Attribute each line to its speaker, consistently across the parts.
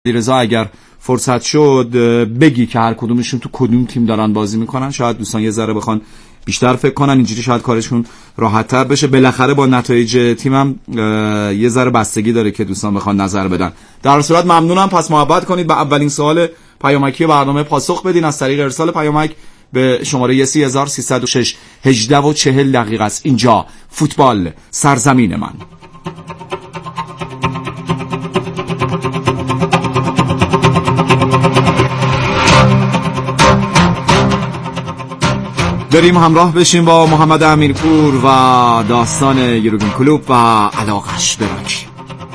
Speaker 1: علیرضا اگر فرصت شد بگی که هر کدومشون تو کدوم تیم دارن بازی میکنن، شاید دوستان یه ذره بخوان بیشتر فکر کنن، اینجوری شاید کارشون راحت‌تر بشه. بالاخره با نتایج تیمم یه ذره بستگی داره که دوستان بخوان نظر بدن. در صورت ممنونم. پس محبت کنید به اولین سوال پیامکی برنامه پاسخ بدین از طریق ارسال پیامک به شماره 3306 18:40 است. اینجا فوتبال سرزمین من. بریم همراه بشیم با محمد امیرپور و داستان یورگن کلوپ و علاقش به راکی.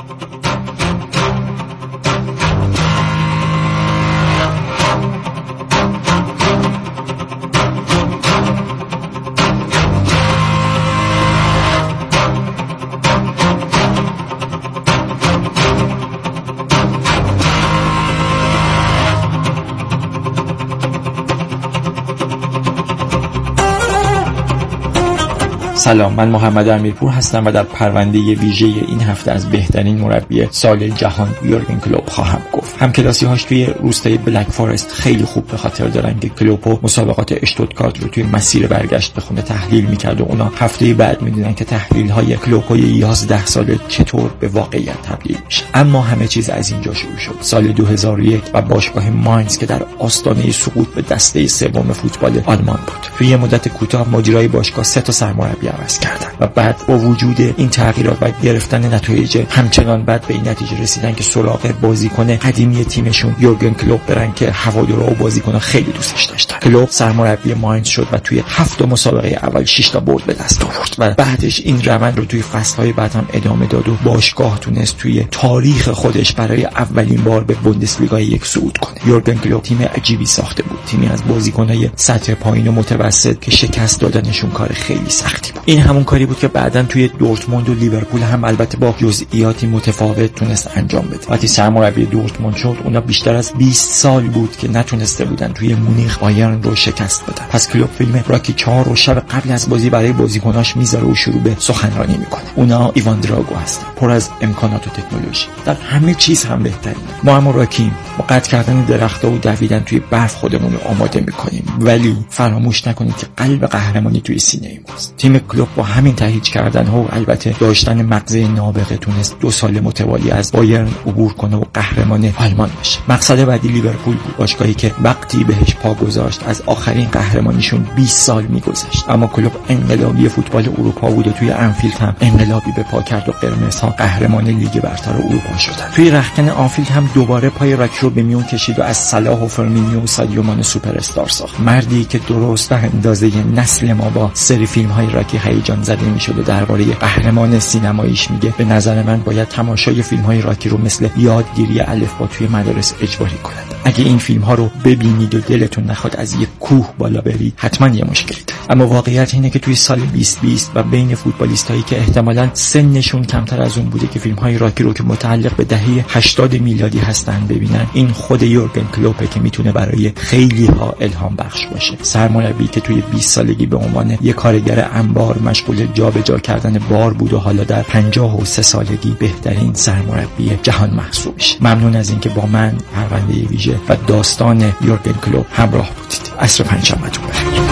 Speaker 2: سلام، من محمد امیرپور هستم و در پرونده ویژه این هفته از بهترین مربی سال جهان یورگن کلوپ خواهم گفت. همکلاسی‌هاش توی روستای بلک فارست خیلی خوب به خاطر دارن که کلوپ مسابقات اشتوتگارت رو توی مسیر برگشت به خونه تحلیل می‌کرد و اونا هفته بعد می‌دونن که تحلیل‌های کلوپ 11 ساله چطور به واقعیت تبدیل میشه. اما همه چیز از اینجا شروع شد. سال 2001 و باشگاه ماینز که در آستانه سقوط به دسته سوم فوتبال آلمان بود. توی مدت کوتاه مدیرای باشگاه 3 تا سرمربی عوض کردن و بعد با وجود این تغییرات و گرفتن نتایج همچنان بعد به این نتیجه رسیدن که سراغ بازیکن قدیمی تیمشون یورگن کلوپ برن که هوادارا و بازیکن‌ها خیلی دوستش داشتن. کلوپ سرمربی ماینز شد و توی 7 مسابقه اول 6 تا برد به دست آورد و بعدش این روند رو توی فصل‌های بعد هم ادامه داد و باشگاه تونست توی تاریخ خودش برای اولین بار به بوندسلیگا یک صعود کنه. یورگن کلوپ تیم عجیبی ساخته بود، تیمی از بازیکن‌های سطح پایین و متوسط که شکست دادنشون کار خیلی سختی بود. این همون کاری بود که بعداً توی دورتموند و لیورپول هم البته با جزئیاتی متفاوت تونست انجام بده. وقتی سرمربی دورتموند شد، اونا بیشتر از 20 سال بود که نتونسته بودن توی مونیخ بایرن رو شکست بدن. پس کلوپ فیلم راکی 4 رو شب قبل از بازی برای بازیکناش میذاره و شروع به سخنرانی میکنه. اونا ایوان دراگو هستن، پر از امکانات و تکنولوژی، در همه چیز هم بهترین. ما هم راکیم با قطع کردن درخت‌ها و دویدن توی برف خودمون رو آماده میکنیم، ولی فراموش نکنید که قلب قهرمانی توی سینه ماست. تیم کلوپ با همین تهیج کردن ها و البته داشتن مغزه نابغه تونست 2 سال متوالی از بایرن عبور کنه و قهرمان آلمان بشه. مقصد بعدی لیورپول بود، باشگاهی که وقتی بهش پا گذاشت از آخرین قهرمانیشون 20 سال میگذشت. اما کلوپ انقلابی فوتبال اروپا بود و توی انفیلد هم انقلابی به پا کرد و قرمزها قهرمان لیگ برتر اروپا شدن. توی رختکن آنفیلد هم دوباره پای راکی رو به میون کشید و از صلاح و فرمینیو و سادیو مانه سوپر استار ساخت. مردی که درست به اندازه نسل ما با سری فیلم‌های راکی هیجان زده میشد و درباره قهرمان سینماییش میگه به نظر من باید تماشای فیلم‌های راکی رو مثل یادگیری الفبا توی مدارس اجباری کنند. اگه این فیلم‌ها رو ببینید و دلتون نخواد از یک کوه بالا برید، حتما یه مشکلی داره. اما واقعیت اینه که توی سال 2020 و بین فوتبالیستایی که احتمالاً سنشون کمتر از اون بوده که فیلم‌های راکی رو که متعلق به دهه 80 میلادی هستن ببینن، این خود یورگن کلوپه که میتونه برای خیلی‌ها الهام بخش باشه. سرمربی که توی 20 سالگی به عنوان یک کارگر انبار مشغول جابجا کردن بار بود و حالا در 53 سالگی بهترین سرمربی جهان محسوب میشه. ممنون از اینکه با من پرونده ویژه و داستان یورگن کلوپ همراه بودید. عصر پنجشنبه‌تون بخیر.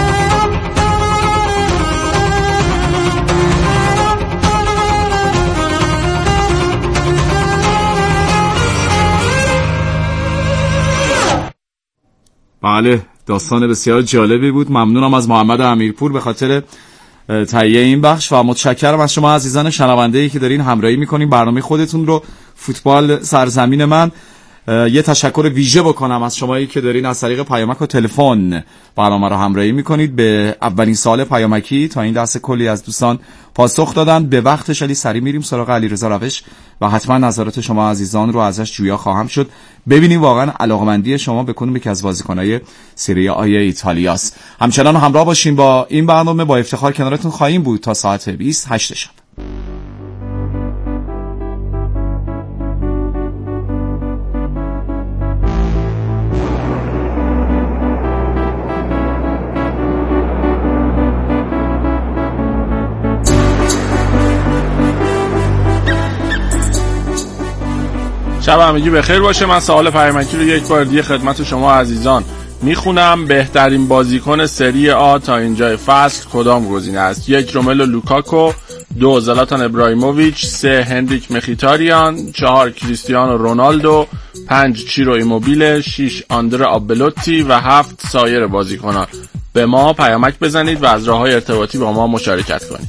Speaker 1: بله، داستان بسیار جالبی بود. ممنونم از محمد امیرپور به خاطر تهیه این بخش و متشکرم از شما عزیزان شنونده‌ای که دارین همراهی میکنین برنامه خودتون رو فوتبال سرزمین من. یه تشکر ویژه بکنم از شمایی که دارین از طریق پیامک و تلفن برنامه رو همراهی میکنید. به اولین سال پیامکی تا این دسته کلی از دوستان پاسخ دادن. به وقتش علی سری میریم سراغ علیرضا روش و حتما نظرات شما عزیزان رو ازش جویا خواهم شد. ببینیم واقعا علاقمندی شما به کدوم یکی از بازیکن‌های سری آ ایتالیاست. همچنان همراه باشین با این برنامه. با افتخار کنارتون خواهیم بود تا ساعت 28 شب.
Speaker 3: شب همگی بخیر باشه. من سوال پیامکی رو یک بار دیگه خدمت شما عزیزان میخونم. بهترین بازیکن سری آ تا اینجای فصل کدام گزینه است؟ 1 روملو لوکاکو، 2 زلاتان ابراهیموویچ، 3 هنریک مخیتاریان، 4 کریستیانو رونالدو، 5 چیرو ایموبیله، 6 آندره آبلوتی و 7 سایر بازیکنان. به ما پیامک بزنید و از راه‌های ارتباطی با ما مشارکت کنید.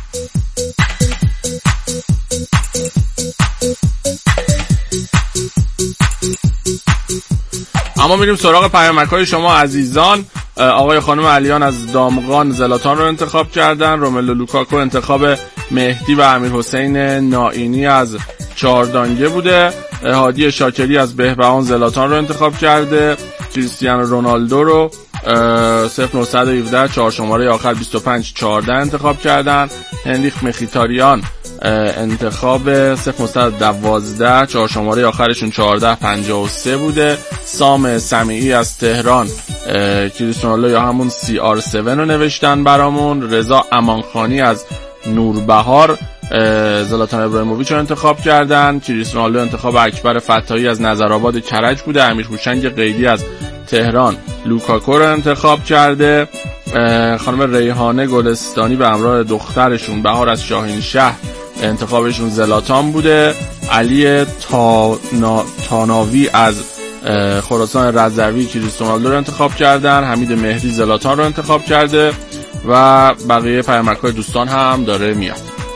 Speaker 3: اما میریم سراغ پیامک‌های شما عزیزان. آقای خانم علیان از دامغان زلاتان رو انتخاب کردن. روملو لوکاکو انتخاب مهدی و امیرحسین نائینی از چهاردانگه بوده. هادی شاکری از بهبهان زلاتان رو انتخاب کرده. کریستیانو رونالدو رو 0917 4 شماره آخر 2514 انتخاب کردن. هنریک مخیتاریان انتخاب 0912 4 شماره آخرشون 1453 بوده. سام سمیعی از تهران کریستیانو یا همون CR7 رو نوشتن برامون. رضا امانخانی از نوربهار زلاتان ابراهیموویچ رو انتخاب کردن. کریستیانو انتخاب اکبر فتاحی از نظرآباد کرج بوده. امیر هوشنگ قیدی از تهران لوکاکو رو انتخاب کرده. خانم ریحانه گلستانی به همراه دخترشون بهار از شاهین شهر انتخابشون زلاتان بوده. علی تاناوی از خراسان رضوی کریستیانو رو انتخاب کردن. حمید مهدی زلاتان رو انتخاب کرده و بقیه پیامک‌های دوستان هم داره میاد.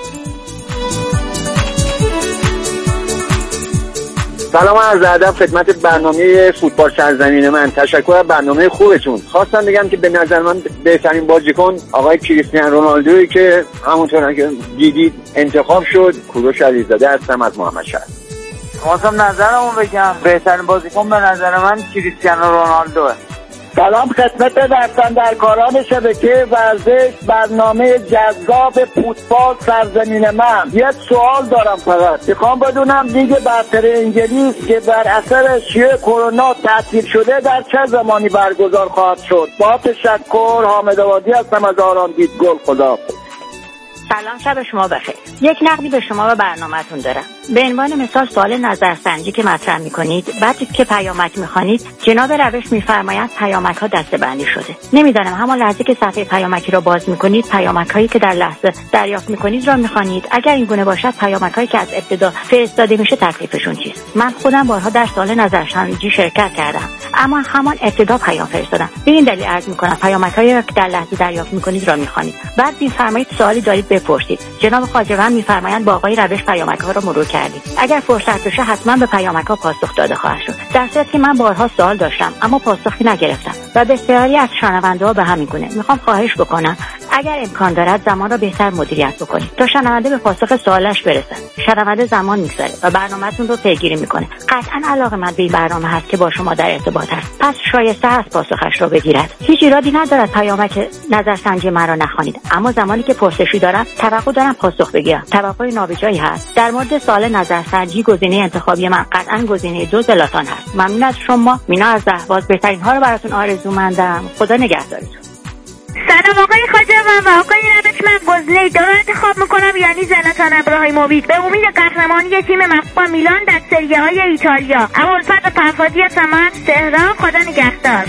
Speaker 4: سلام عرض ادب خدمت برنامه فوتبال سرزمین من. تشکر از برنامه خوبتون. خواستم بگم که به نظر من بهترین بازیکن آقای کریستیانو رونالدویی که همونطور که دیدید انتخاب شد. کوروش علیزاده هستم از محمدشهر.
Speaker 5: خواستم نظرمو بگم. بهترین بازیکن به نظر من کریستیانو رونالدوه.
Speaker 6: سلام خدمت دستاندرکاران شبکه ورزش برنامه جذاب فوتبال سرزمین من. یک سوال دارم فقط. میخوام بدونم لیگ برتر انگلیس که بر اثر شیوع کرونا تعطیل شده در چه زمانی برگزار خواهد شد؟ با تشکر. حامد آبادی هستم از آرام دیدگل. خدا.
Speaker 7: سلام، شب شما بخیر. یک نقدی به شما و برنامه‌تون دارم. به عنوان مثال سوال نظرسنجی که مطرح می‌کنید، بعد که پیامک می‌خوانید، جناب روش می‌فرمایند پیامک‌ها دسته‌بندی شده. نمی‌دانم همان لحظه که صفحه پیامکی را باز می‌کنید، پیامک‌هایی که در لحظه دریافت می‌کنید را می‌خوانید. اگر این گونه باشد، پیامک‌هایی که از ابتدا فرستاده میشه تکلیفشون چیست؟ من خودم بارها در سوال نظرسنجی شرکت کردم، اما همان ابتدا پیام فرستادم. به این دلیل عرض می‌کنم پیامک‌هایی را که در لحظه دریافت می‌کنید را می‌خوانید. بعد می‌فرمایید سوالی دارید بپرسید. جناب خواجه‌وند می‌فرمایند با آقای روش پیامک‌ها را مرور کردید. اگر فرصت بشه حتما به پیامک‌ها پاسخ داده خواهد شد. در صورتی که من بارها سوال داشتم اما پاسخی نگرفتم و بسیاری از شنونده‌ها به همین گونه. میخوام خواهش بکنم اگر امکان دارد زمان را بهتر مدیریت بکنید تا شنونده به پاسخ سوالش برسد. شنونده زمان می‌گذره و برنامه‌تون رو پیگیری می‌کنه. قطعاً علاقه‌مند به این برنامه هست که با شما در ارتباط است. پس شایسته است پاسخش را بگیرد. هیچ ایرادی ندارد پیامک نظرسنجی مرا نخوانید، اما زمانی که پرسشی دارم توقع دارم پاسخ بگیرم. توقع نابجایی هست. در مورد سوال نظرسنجی گزینه انتخابی من قطعاً گزینه 2 زلاتان هست. ممنون از شما. مینا از اهواز. بهترین ها رو براتون آرزومندم. خدا نگهدارتون.
Speaker 8: سلام آقای خواجه‌وند و آقای روش. من گزینه 2 رو انتخاب میکنم، یعنی زلاتان ابراهیموویچ، به امید قهرمانی تیم محبوب میلان در سری های ایتالیا. ابوالفضل فرفادی هستم از تهران. خدا نگهدار.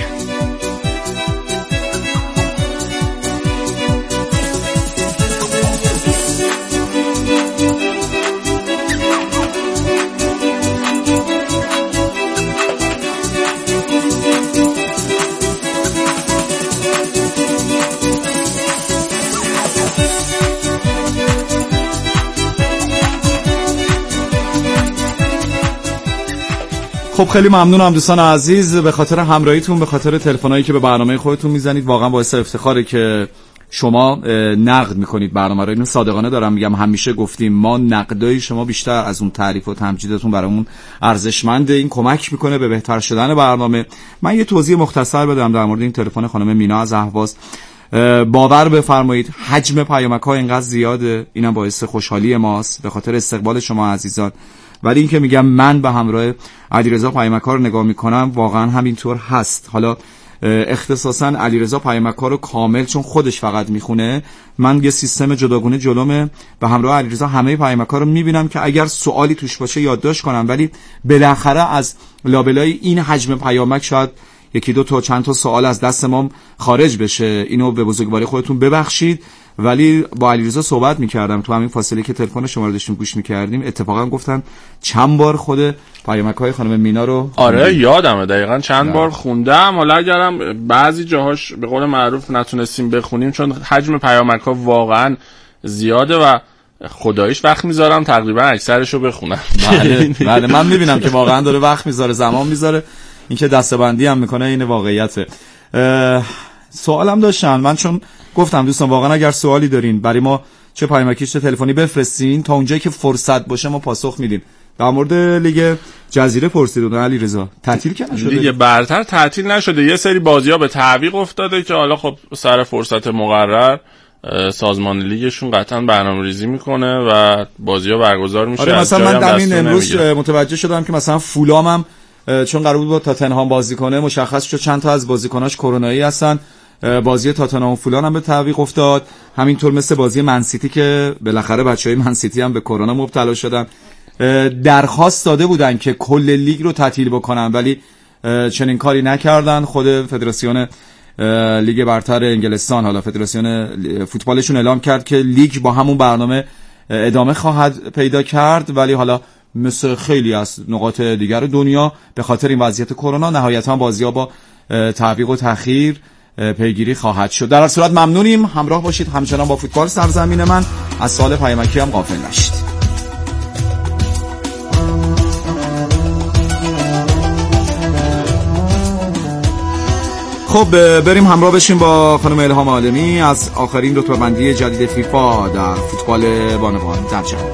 Speaker 1: خب خیلی ممنونم دوستان عزیز به خاطر همراهیتون، به خاطر تلفنایی که به برنامه خودتون میزنید. واقعا باعث افتخاره که شما نقد میکنید برنامه رو. اینو صادقانه دارم میگم، همیشه گفتیم ما نقدای شما بیشتر از اون تعریف و تمجیدتون برامون ارزشمنده. این کمک میکنه به بهتر شدن برنامه. من یه توضیح مختصر بدم در مورد این تلفن خانم مینا از اهواز. باور بفرمایید حجم پیامک‌ها اینقدر زیاده، اینم باعث خوشحالی ماست به خاطر استقبال شما عزیزان. ولی این که میگم من به همراه علیرضا پیامک‌ها رو نگاه میکنم واقعا همینطور هست. حالا اختصاصا علیرضا پیامک‌ها رو کامل، چون خودش فقط میخونه، من یه سیستم جداگونه جلومه و همراه علیرضا همه پیامک‌ها رو میبینم که اگر سوالی توش باشه یادداشت کنم، ولی بالاخره از لابلای این حجم پیامک شاید یکی دو تا چند تا سوال از دست ما خارج بشه. اینو به بزرگواری خودتون ببخشید. ولی با علیرضا صحبت می‌کردم تو همین فاصله که تلفن شما رو داشتیم گوش می‌کردیم، اتفاقا گفتن چند بار خود پیامک‌های خانم مینا رو
Speaker 3: آره یادمه دقیقاً چند بار خوندم. حالا اگرم بعضی جاهاش به قول معروف نتونستیم بخونیم چون حجم پیامک‌ها واقعاً زیاده و خداییش وقت میذارم تقریبا اکثرشو بخونم.
Speaker 1: بله من میبینم که واقعا داره وقت میذاره، زمان میذاره، اینکه دسته‌بندی هم میکنه این واقعیته. سوالم داشتن، من چون گفتم دوستان واقعا اگر سوالی دارین برای ما چه پیامکی چه تلفنی بفرستین، تا اونجایی که فرصت باشه ما پاسخ میدیم. در مورد لیگ جزیره پرسیدون علیرضا، تعطیل که نشده؟
Speaker 3: لیگ برتر تعطیل نشده، یه سری بازی‌ها به تعویق افتاده که حالا خب سر فرصت مقرر سازمان لیگشون قطعا برنامه‌ریزی میکنه و بازی‌ها برگزار میشه.
Speaker 1: آره مثلا من همین امروز متوجه شدم که مثلا فولام هم چون قرار بود با تاتنهام بازی کنه، مشخص شد چند تا از بازیکناش کرونایی هستن. بازی تاتنهام و فولان هم به تعویق افتاد، همینطور مثل بازی منسیتی که بالاخره بچهای منسیتی هم به کرونا مبتلا شدن. درخواست داده بودن که کل لیگ رو تعطیل بکنن ولی چنین کاری نکردن. خود فدراسیون لیگ برتر انگلستان، حالا فدراسیون فوتبالشون اعلام کرد که لیگ با همون برنامه ادامه خواهد پیدا کرد، ولی حالا مثل خیلی از نقاط دیگر دنیا به خاطر این وضعیت کرونا نهایتا بازی‌ها با تعویق و تأخیر پیگیری خواهد شد. در هر صورت ممنونیم، همراه باشید همچنان با فوتبال سرزمین من. از سوال پیامکی هم غافل نشید. خب بریم همراه بشیم با خانم الهام عالمی از آخرین رتبه‌بندی جدید فیفا در فوتبال بانوان در جهان.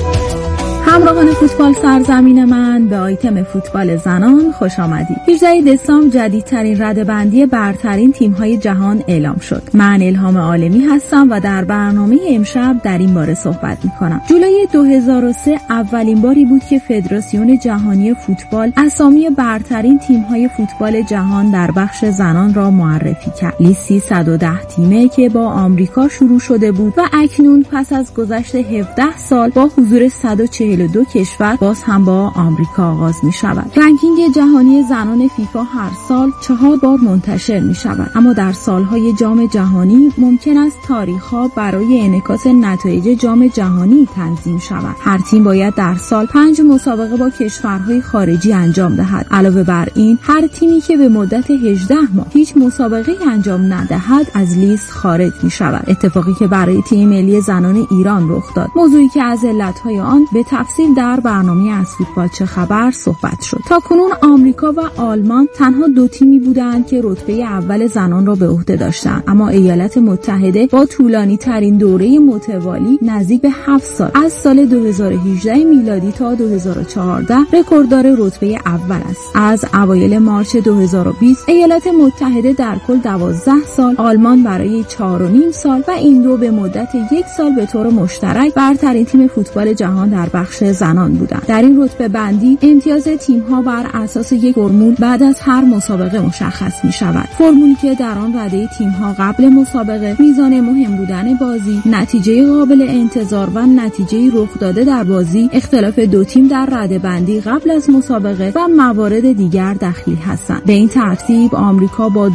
Speaker 9: همراهان فوتبال سرزمین من، به آیتم فوتبال زنان خوش آمدید. 18 دسامبر جدیدترین رده‌بندی برترین تیم‌های جهان اعلام شد. من الهام عالمی هستم و در برنامه امشب در این باره صحبت می‌کنم. جولای 2003 اولین باری بود که فدراسیون جهانی فوتبال اسامی برترین تیم‌های فوتبال جهان در بخش زنان را معرفی کرد. لیستی 110 تیمه که با آمریکا شروع شده بود و اکنون پس از گذشت 17 سال با حضور 142 کشور باز هم با آمریکا آغاز می شود. رنکینگ جهانی زنان فیفا هر سال 4 بار منتشر می شود، اما در سالهای جام جهانی ممکن است تاریخ‌ها برای انعکاس نتایج جام جهانی تنظیم شود. هر تیم باید در سال 5 مسابقه با کشورهای خارجی انجام دهد. علاوه بر این، هر تیمی که به مدت 18 ماه هیچ مسابقه انجام ندهد از لیست خارج می شود. اتفاقی که برای تیم ملی زنان ایران رخ داد، موضوعی که از علتهای آن به تفصیل در برنامه از فوتبال چه خبر صحبت شد. تاکنون آمریکا و آلمان تنها 2 تیمی بودند که رتبه اول زنان را به عهده داشتند، اما ایالات متحده با طولانی ترین دوره متوالی نزدیک به 7 سال از سال 2018 میلادی تا 2014 رکورددار رتبه اول است. از اوایل مارس 2020 ایالات متحده در کل 12 سال، آلمان برای 4.5 سال و این دو به مدت 1 سال به طور مشترک برترین تیم فوتبال جهان در بخش زنان بودند. در این رتبه بندی امتیاز تیم‌ها بر اساس یک فرمول بعد از هر مسابقه مشخص می‌شود. فرمولی که در آن رده تیم‌ها قبل مسابقه، میزان مهم بودن بازی، نتیجه قابل انتظار و نتیجه رخ داده در بازی، اختلاف 2 تیم در رده بندی قبل از مسابقه و موارد دیگر دخیل هستند. به این ترتیب آمریکا با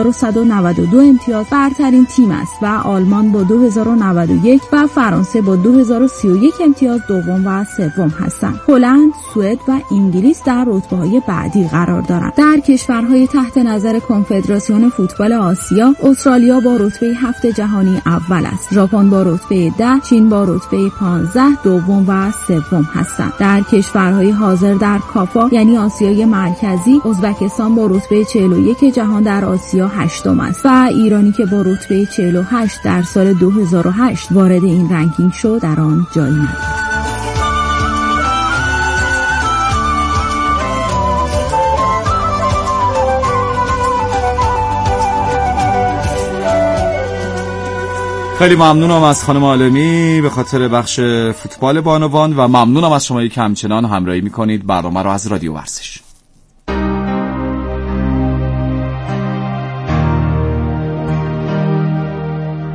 Speaker 9: 2192 امتیاز برترین تیم است و آلمان با 2091 و فرانسه با 2031 امتیاز دوم و سوم هستند. هلند، سوئد و انگلیس در رتبه‌های بعدی قرار دارند. در کشورهای تحت نظر کنفدراسیون فوتبال آسیا، استرالیا با رتبه 7 جهانی اول است. ژاپن با رتبه 10، چین با رتبه 15 دوم و سوم هستند. در کشورهای حاضر در کافا یعنی آسیای مرکزی، ازبکستان با رتبه 41 جهان در آسیا 8م است و ایرانی که با رتبه 48 در سال 2008 وارد این رنکینگ شد در آن جایی ندارد.
Speaker 1: خیلی ممنونم از خانم عالمی به خاطر بخش فوتبال بانوان و ممنونم از شما که همچنان همراهی میکنید برنامه رو از رادیو ورزش.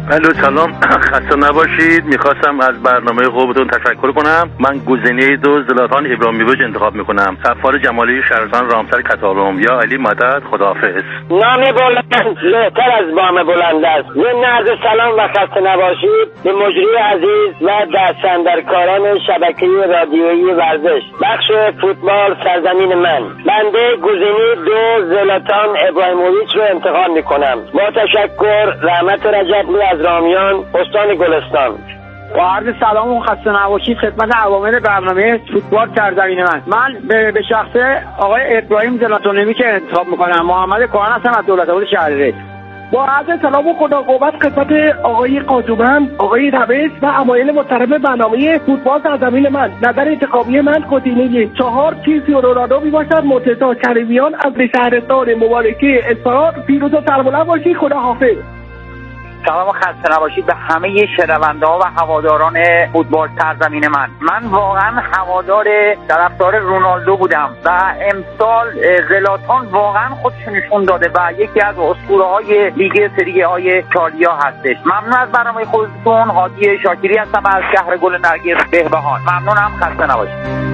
Speaker 10: الو سلام، خسته نباشید. میخواستم از برنامه خوبتون تشکر کنم. من گزینه 2 زلاتان ابراهیموویچ انتخاب میکنم. سفار جمالی شهرستان رامسر کاتالون. یا علی مدد، خداحافظ.
Speaker 6: نام بلند بهتر از بام بلند است. ضمن عرض سلام و خسته نباشید به مجری عزیز و دستاندرکاران شبکه رادیویی ورزش بخش فوتبال سرزمین من. بنده گزینه 2 زلاتان ابراهیموویچ رو انتخاب میکنم. با تشکر. رحمت رجبی از رامیان، استان گلستان.
Speaker 5: با عرض سلام و خسته نباشید خدمت عوامل برنامه فوتبال سرزمین من به شخصه آقای ابراهیم زلاتانوویچ انتخاب میکنم. محمد کاهن هستم از دولت‌آباد شهررود. با عرض سلام و خدا قوت خدمت آقای قاضوبند، آقای روش و عوامل محترم برنامه فوتبال سرزمین من. نظر انتخابی من گزینه 4 کریستیانو رونالدو میباشد. مرتضی کریمیان از شهرستان مبارکه اصفهان. پیروز و سربلند باشید. خداحافظ. سلام و خسته نباشید به همه شنونده‌ها و هواداران فوتبال سرزمین من واقعا هوادار طرفدار رونالدو بودم و امسال زلاتان واقعا خودش نشون داده و یکی از اسطوره‌های لیگ سری آ ایتالیا هستش. ممنون از برنامه خودتون. هادی شاکری هستم از شهر گل نرگس بهبهان. ممنونم. خسته نباشید.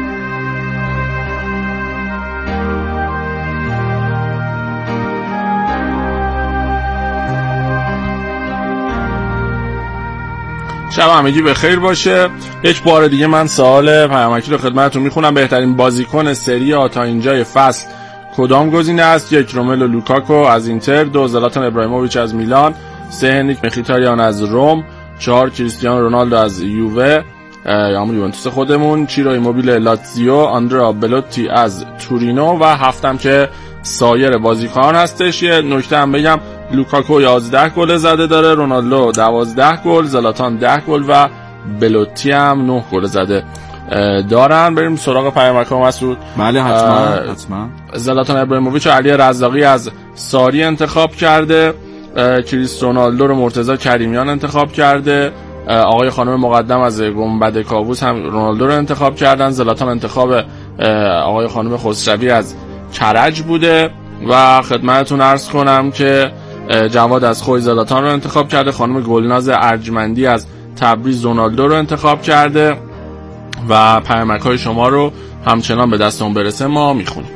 Speaker 3: شب همگی بخیر باشه. یک بار دیگه من سوال پیامکی رو خدمتتون میخونم. بهترین بازیکن سری آ تا اینجای فصل کدام گزینه است؟ 1 روملو لوکاکو از اینتر، 2 زلاتان ابراهیموویچ از میلان، 3 هنریک مخیتاریان از روم، 4 کریستیانو رونالدو از یووه یا همون یوونتوس خودمون، چیرو ایموبیل لاتزیو، آندرا بلوتی از تورینو و 7م که سایر بازیکنان هستش. یه نکته هم بگم، لوکاکو 11 گل زده داره، رونالدو 12 گل، زلاتان 10 گل و بلوتی هم 9 گل زده دارن. بریم سراغ پیامک‌ها مسعود.
Speaker 1: بله حتما.
Speaker 3: زلاتان ابراهیموویچ و علی رزاقی از ساری انتخاب کرده، کریستیانو رونالدو رو مرتضی کریمیان انتخاب کرده، آقای خانم مقدم از گنبد کاووس هم رونالدو رو انتخاب کردن، زلاتان انتخاب آقای خانم خسروی از کرج بوده و خدمتتون عرض کنم که جواد از خوی زلاتان رو انتخاب کرده، خانم گلناز ارجمندی از تبریز رونالدو رو انتخاب کرده و پیامک‌های شما رو همچنان به دستمون برسه ما میخونیم.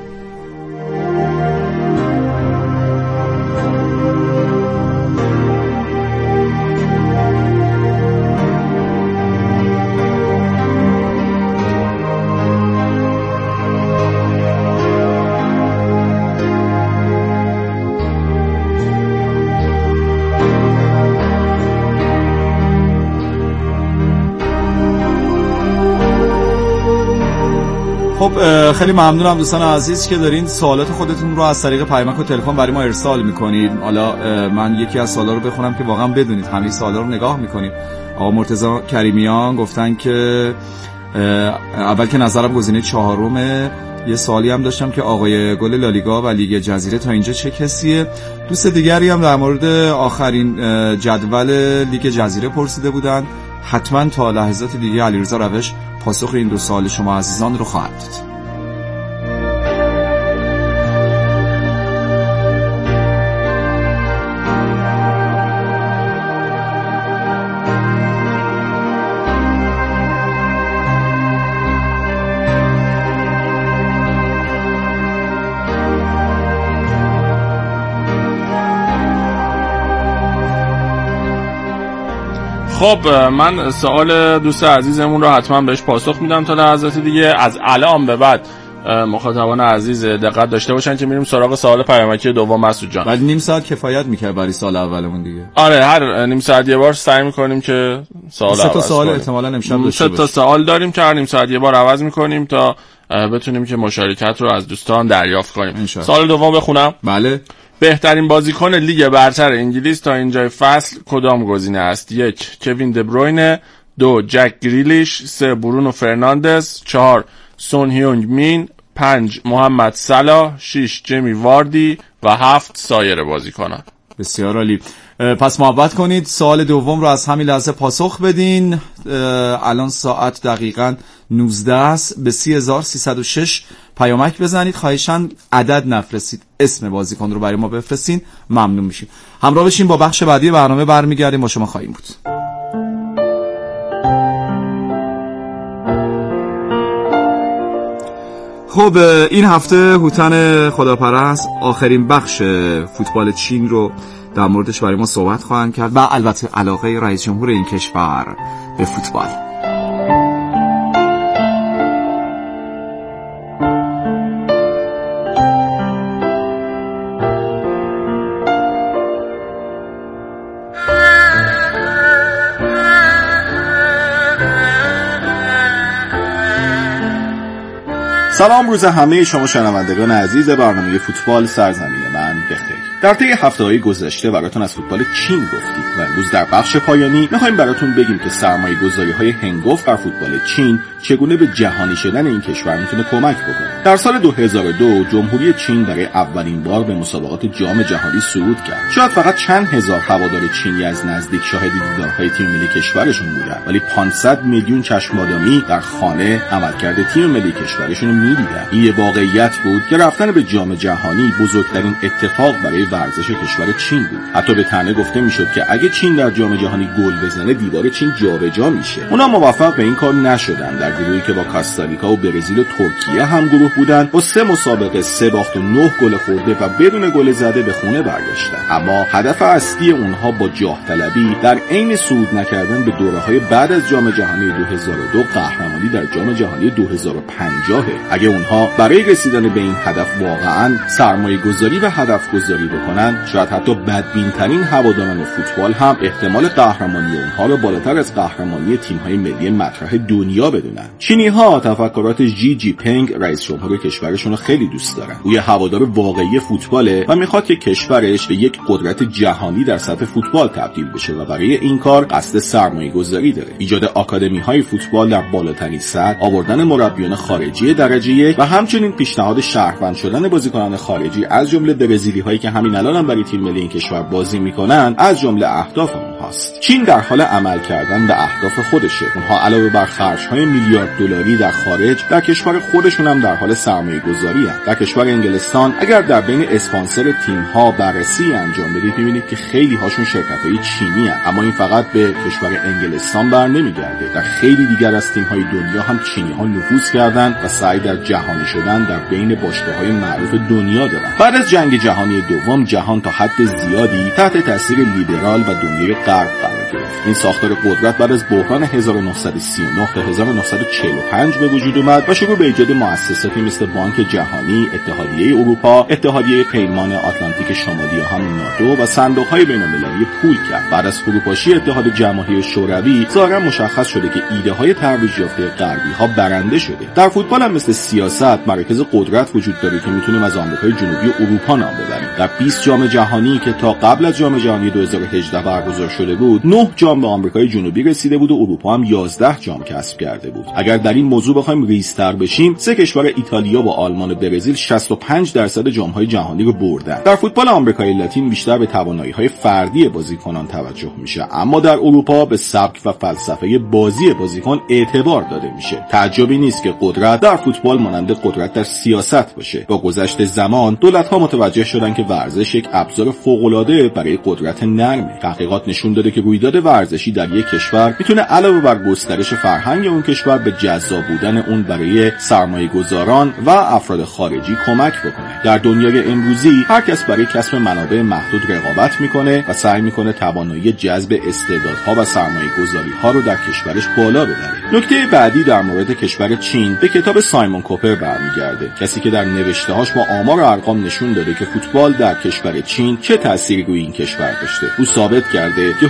Speaker 1: خب خیلی ممنونم دوستان عزیز که دارین سوالات خودتون رو از طریق پیامک و تلفن برای ما ارسال میکنید. حالا من یکی از سوالا رو بخونم که واقعا بدونید همه سوالا رو نگاه میکنیم. آقا مرتضی کریمیان گفتن که اول که نظرم گزینه 4. یه سوالی هم داشتم که آقای گل لالیگا و لیگ جزیره تا اینجا چه کسیه؟ دوست دیگری هم در مورد آخرین جدول لیگ جزیره پرسیده بودن. حتما تا لحظات دیگه علیرضا روش پاسخ این 2 سوال شما عزیزان رو خواهد داد.
Speaker 3: خب من سوال دوست عزیزمون رو حتما بهش پاسخ میدم تا لحظات دیگه. از الان به بعد مخاطبان عزیز دقت داشته باشن که میریم سراغ سوال پیامکی دوم مسعود جان.
Speaker 1: ولی نیم ساعت کفایت میکرد برای سال اولمون دیگه.
Speaker 3: آره هر نیم ساعت یه بار سعی میکنیم که سوال
Speaker 1: 3 تا سوال احتمالاً امشب داشته
Speaker 3: 3 تا سوال داریم که هر نیم ساعت یه بار عوض میکنیم تا بتونیم که مشارکت رو از دوستان دریافت کنیم. سوال دوم بخونم.
Speaker 1: بله.
Speaker 3: بهترین بازیکن لیگ برتر انگلیس تا اینجای فصل کدام گزینه است؟ 1 کوین دبروینه، 2 جک گریلیش، 3 برونو فرناندز، 4 سون هیونگ مین، 5 محمد صلاح، 6 جیمی واردی و 7 سایر بازیکنان.
Speaker 1: بسیار عالی. پس محبت کنید سوال دوم رو از همین لحظه پاسخ بدین. الان ساعت دقیقاً 19 است. به 30306 پیامک بزنید. خواهشاً عدد نفرستید، اسم بازیکن رو برای ما بفرستین، ممنون میشیم. همراه بشین با بخش بعدی برنامه، برمیگردیم با شما خواهیم بود. خب این هفته هوتن خداپرست آخرین بخش فوتبال چین رو در موردش برای ما صحبت خواهند کرد و البته علاقه رئیس جمهور این کشور به فوتبال.
Speaker 11: سلام روز همه شما شنوندگان عزیز برنامه فوتبال سرزمین من بخیر. در طی هفته‌های گذشته براتون از فوتبال چین گفتیم و امروز در بخش پایانی می‌خوایم براتون بگیم که سرمایه‌گذاری‌های هنگفت بر فوتبال چین چگونه به جهانی شدن این کشور میتونه کمک بکنه. در سال 2002 جمهوری چین برای اولین بار به مسابقات جام جهانی صعود کرد. شاید فقط چند هزار هوادار چینی از نزدیک شاهد دیدارهای تیم ملی کشورشون بودن، ولی 500 میلیون چشم آدمی در خانه عملکرد تیم ملی کشورشون رو می‌دیدن. این یه واقعیت بود که رفتن به جام جهانی بزرگترین اتفاق برای ورزش کشور چین بود. حتی به طعنه گفته میشد که اگه چین در جام جهانی گل بزنه دیوار چین جابجا میشه. اونا موفق به این کار نشدن. در گروهی که با کاستاریکا و برزیل و ترکیه هم گروه بودن، با 3 مسابقه 3 باخت و 9 گل خورده و بدون گل زده به خونه برگشتن. اما هدف اصلی اونها با جاه طلبی در عین صعود نکردن به دوره‌های بعد از جام جهانی 2002 قهرمانی در جام جهانی 2050. اگه اونها برای رسیدن به این هدف واقعاً سرمایه‌گذاری و هدف گذاری بکنن، شاید حتی بدبین‌ترین هواداران فوتبال هم احتمال قهرمانی اونها رو بالاتر از قهرمانی تیم‌های ملی مطرح دنیا بدونن. چینی‌ها تفکرات ژی جی پینگ رئیس جمهور کشورشون رو خیلی دوست دارن. او یه هوادار واقعی فوتباله و میخواد که کشورش به یک قدرت جهانی در سطح فوتبال تبدیل بشه و برای این کار قصد سرمایه‌گذاری داره. ایجاد آکادمی‌های فوتبال در بالاترین سطح، آوردن مربیان خارجی درجه یک و همچنین پیشنهاد شهروند شدن بازیکنان خارجی از جمله برزیلی‌هایی که همین الان هم برای تیم ملی این کشور بازی میکنن از جمله اهداف اونهاست. چین در حال عمل کردن به اهداف خودشه. اونها علاوه بر خرج‌های میلیارد دلاری در خارج، در کشور خودشون هم در حال سرمایه‌گذاری هستند. در کشور انگلستان اگر در بین اسپانسر تیم‌ها بررسی انجام بدید می‌بینید که خیلی هاشون شرکت‌های چینی هستند. اما این فقط به کشور انگلستان برنمیگرده. در خیلی دیگر از تیم‌های دنیا هم چینی‌ها نفوذ کردند و سعی در جهانی شدن در بین باشگاه‌های معروف دنیا دارند. بعد از جنگ جهانی دوم جهان تا حد زیادی تحت تاثیر لیبرال و دنیای غرب قرار گرفت. این ساختار قدرت بعد از بحران 1939 تا 1945 به وجود اومد و شروع به ایجاد مؤسساتی مثل بانک جهانی، اتحادیه اروپا، اتحادیه پیمان آتلانتیک شمالی یا همون ناتو و صندوق‌های بین‌المللی پول کرد. بعد از فروپاشی اتحاد جماهیر شوروی ظاهراً مشخص شده که ایده‌های ترویج یافته غربی‌ها برنده شده. در فوتبال هم مثل سیاست مراکز قدرت وجود داره که میتونیم از آمریکای جنوبی و اروپا نام ببریم. در 20 جام جهانی که تا قبل از جام جهانی 2018 برگزار شده بود، 9 جام به آمریکای جنوبی رسیده بود و اروپا هم 11 جام کسب کرده بود. اگر در این موضوع بخوایم ریزتر بشیم، 3 کشور ایتالیا و آلمان و برزیل 65% جام‌های جهانی رو بردن. در فوتبال آمریکای لاتین بیشتر به توانایی‌های فردی بازیکنان توجه میشه، اما در اروپا به سبک و فلسفه بازی بازیکن اعتبار داده میشه. تعجبی نیست که قدرت در فوتبال مانند قدرت در سیاست باشه. با گذشت زمان دولت‌ها متوجه شدن که ورزش یک ابزار فوق‌العاده برای قدرت نرمه. تحقیقات نشون داده که رویداد ورزشی در یک کشور میتونه علاوه بر گسترش فرهنگ اون کشور به جذاب بودن اون برای سرمایه‌گذاران و افراد خارجی کمک بکنه. در دنیای امروزی هر کس برای کسب منابع محدود رقابت میکنه و سعی میکنه توانایی جذب استعدادها و سرمایه‌گذاری‌ها رو در کشورش بالا ببره. نکته بعدی در مورد کشور چین به کتاب سایمون کوپر برمیگرده، کسی که در نوشته‌هاش با آمار و ارقام نشون داده که فوتبال در کشور چین چه تأثیری روی این کشور داشته. او ثابت کرده که حضور در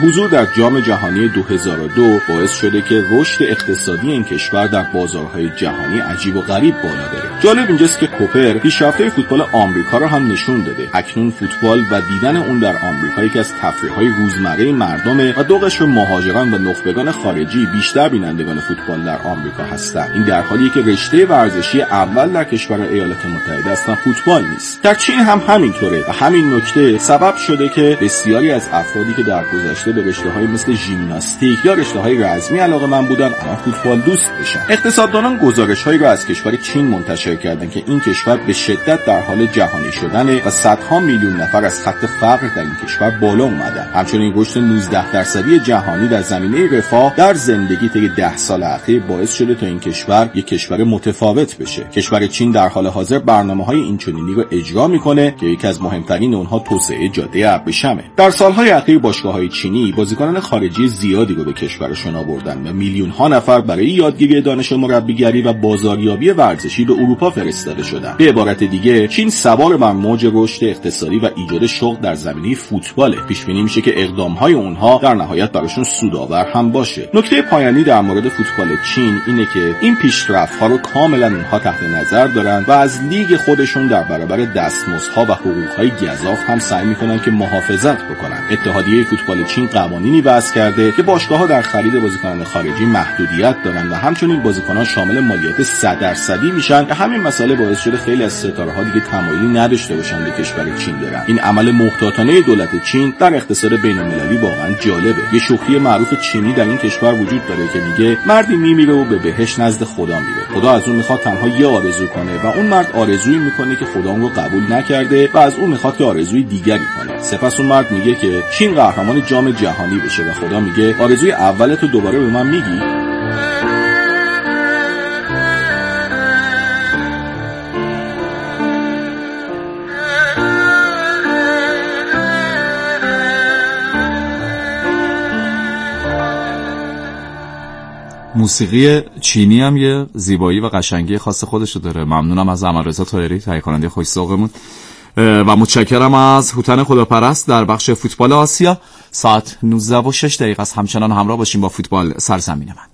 Speaker 11: در جام جهانی 2002 باعث شده که رشد اقتصادی این کشور در بازارهای جهانی عجیب و غریب بالا بره. جالب اینجاست که کوپر پیشرفته فوتبال آمریکا رو هم نشون داده. اکنون فوتبال و دیدن اون در آمریکا یکی از تفریح‌های روزمره مردمه و دو قشر مهاجران و نخبگان خارجی بیشتر بینندگان فوتبال در آمریکا هستند. این در حالیه که رشته ورزشی اول در کشور ایالات متحده اصلا فوتبال نیست. در چین هم همینطوره و همین نکته سبب شده که بسیاری از افرادی که در گذشته به رشته‌های مثل ژیمناستیک یا رشته‌های رزمی علاقه‌مند بودن الان فوتبال دوست بشن. اقتصاددانان گزارش‌هایی را از کشور چین منتشر کردند که این کشور به شدت در حال جهانی شدنه و صدها میلیون نفر از خط فقر در این کشور بالا اومدن. همچنین رشد 19% جهانی در زمینه رفاه در زندگی طی 10 سال اخیر باعث شده تا این کشور یک کشور متفاوت بشه. کشور چین در حال حاضر برنامه‌های اینچنینی رو اجرا میکنه که یکی از مهمترین اونها توسعه جاده ابریشمه. در سالهای اخیر باشگاه‌های چینی بازیکنان خارجی زیادی رو به کشورشون آوردن و میلیون‌ها نفر برای یادگیری دانش مربیگری و بازاریابی ورزشی به اروپا فرستاده شدند. به عبارت دیگه چین سوار بر موج رشد اقتصادی و ایجاد شغل در زمینه فوتباله. پیش بینی میشه که اقدام‌های اونها در نهایت براشون سودآور هم باشه. نکته پایانی در مورد فوتبال چین اینه که این پیشرفت‌ها رو کاملا اونها تحت نظر دارن و از لیگ خودشون در برابر دستمزدها و حقوق‌های گزاف هم سعی میکنن که محافظت بکنن. اتحادیه فوتبال چین قوانینی وضع کرده که باشگاه‌ها در خرید بازیکنان خارجی محدودیت دارن و همچنین بازیکنان شامل مالیات 100% میشن که همین مسئله باعث شده خیلی از ستاره‌ها دیگه تمایلی نداشته باشن به کشور چین برن. این عمل محتاطانه دولت چین در اقتصاد بین‌المللی واقعا جالبه. یه شوخی معروف چینی در این کشور وجود داره که میگه مردی میمیره و به بهشت نزد خدا میره. خدا از اون میخواد تنها یه آرزو کنه و اون مرد آرزویی میکنه که خدا اون رو قبول نکرده و از اون میخواد که آرزوی دیگری کنه. سپس اون مرد میگه که چین قهرمان جام جهانی بشه و خدا میگه آرزوی اولتو دوباره به من میگی؟
Speaker 1: موسیقی چینی هم یه زیبایی و قشنگی خاص خودشو داره. ممنونم از احمدرضا طاهری تهیه کننده خوش ذوقمون و متشکرم از هوتن خداپرست در بخش فوتبال آسیا. ساعت 19:06 است. همچنان همراه باشیم با فوتبال سرزمین من.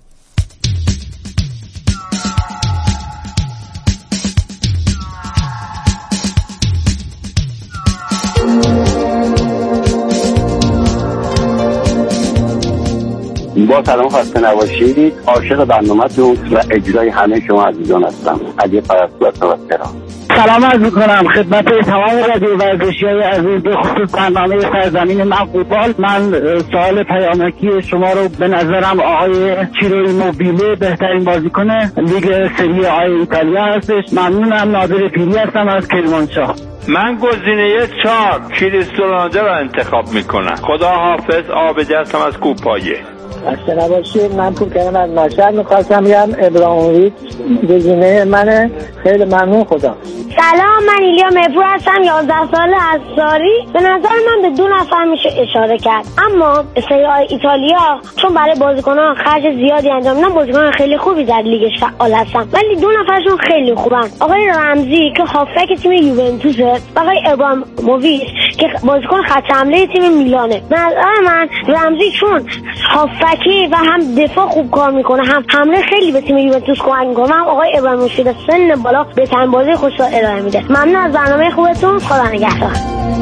Speaker 4: با سلام خسته نباشید. عاشق برنامه‌تون و اجرای همه شما عزیزان هستم. علی پرستو از تهران.
Speaker 6: سلام عرض میکنم خدمت تمام رادیو ورزشی‌های عزیز به خصوص برنامه سرزمین من فوتبال. من سوال پیامکی شما رو به نظرم آقای چیرو ایموبیله بهترین بازیکن لیگ سری آ ایتالیا هستش. ممنونم. نادر پیری هستم از کرمانشاه.
Speaker 12: من گزینه 4 کریستیانو رو انتخاب میکنم. خدا حافظ. آبدی هستم از کوپایه.
Speaker 5: خسته نباشید. من پول کردم از مشهد میخواستم بگم ابراهیموویچ گزینه منه. خیلی ممنون. خدا.
Speaker 8: سلام، من ایلیا مهرپور هستم، 11 ساله از ساری. به نظر من به 2 نفر میشه اشاره کرد، اما سری آ ایتالیا چون برای بازیکنان خرج زیادی انجام میدن، بازیکنان خیلی خوبی در لیگش فعال هستن، ولی 2 نفرشون خیلی خوبن. آقای رمزی که هافک تیم یوونتوسه و آقای ابراهیموویچ که بازیکن خط حمله تیم میلانه. به نظر من رمزی چون هافکی و هم دفاع خوب کار میکنه، هم حمله خیلی به تیم یوونتوس کمک میکنه. هم آقای ابراهیموویچ به سن بالا بهترین بازی خوش ارائه میده. ممنون از برنامه خوبتون. خدا نگهدار.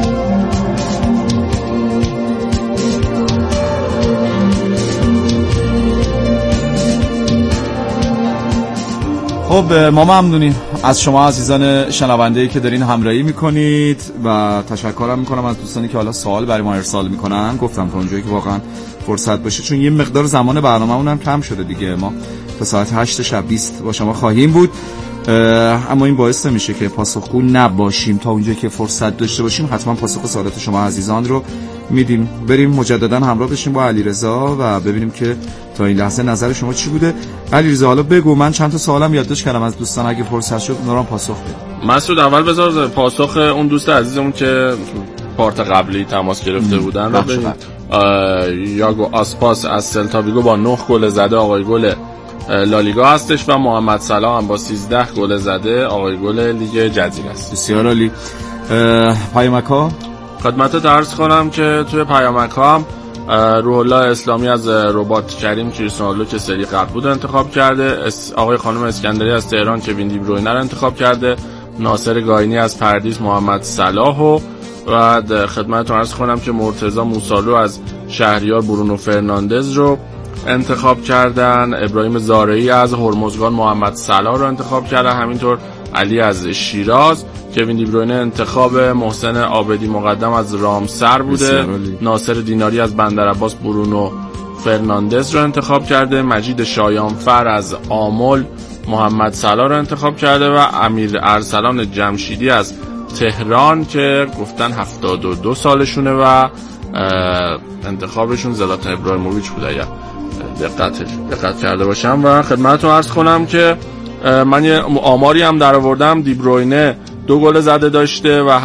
Speaker 1: خب ما ممنونیم از شما عزیزان شنونده‌ای که دارین همراهی میکنید و تشکرم میکنم از دوستانی که حالا سوال برای ما ارسال میکنن. گفتم تا اونجایی که واقعا فرصت باشه، چون یه مقدار زمان برنامه‌مون هم کم شده دیگه. ما تا ساعت 8 شب 20 با شما خواهیم بود، اما این باعث نمیشه که پاسخگو نباشیم. تا اونجایی که فرصت داشته باشیم حتما پاسخ سوالات شما عزیزان رو میدیم. بریم مجددا همراه بشیم با علیرضا و ببینیم که تا این لحظه نظر شما چی بوده. علیرضا حالا بگو، من چند تا سوالم یادداشت کردم از دوستان، اگه فرصت شد اونا رو پاسخ بدم.
Speaker 3: مسعود اول بذار پاسخ اون دوست عزیزمون که پارت قبلی تماس گرفته بودن رو بدیم. یاگو آسپاس از سلتا ویگو با 9 گل زده آقای گل لالیگا هستش و محمد صلاح هم با 13 گل زده آقای گل لیگ جزیره است.
Speaker 1: بسیار عالی. پیامک‌ها
Speaker 3: خدمتت عرض کنم که توی پیامک‌ها هم روح الله اسلامی از رباط، کریم کریستیانو که سری قبل بود انتخاب کرده، آقای خانم اسکندری از تهران کوین دی بروینه رو انتخاب کرده، ناصر گاینی از پردیس محمد صلاح و بعد خدمتتون عرض کنم که مرتضی موسالو از شهریار برونو فرناندز رو انتخاب کردن، ابراهیم زارعی از هرمزگان محمد صلاح رو انتخاب کردن، همینطور علی از شیراز، کوین دی بروینه انتخاب محسن عابدی مقدم از رامسر بوده، ناصر دیناری از بندرعباس برونو فرناندز رو انتخاب کرده، مجید شایانفر از آمل محمد صلاح رو انتخاب کرده و امیر ارسلان جمشیدی از تهران که گفتن 72 سالشونه و انتخابشون زلاتان ابراهیموویچ بوده اگر دقت کرده باشم. و خدمتتون عرض کنم که من یه آماری هم در آوردم، دی بروینه 2 گل زده داشته و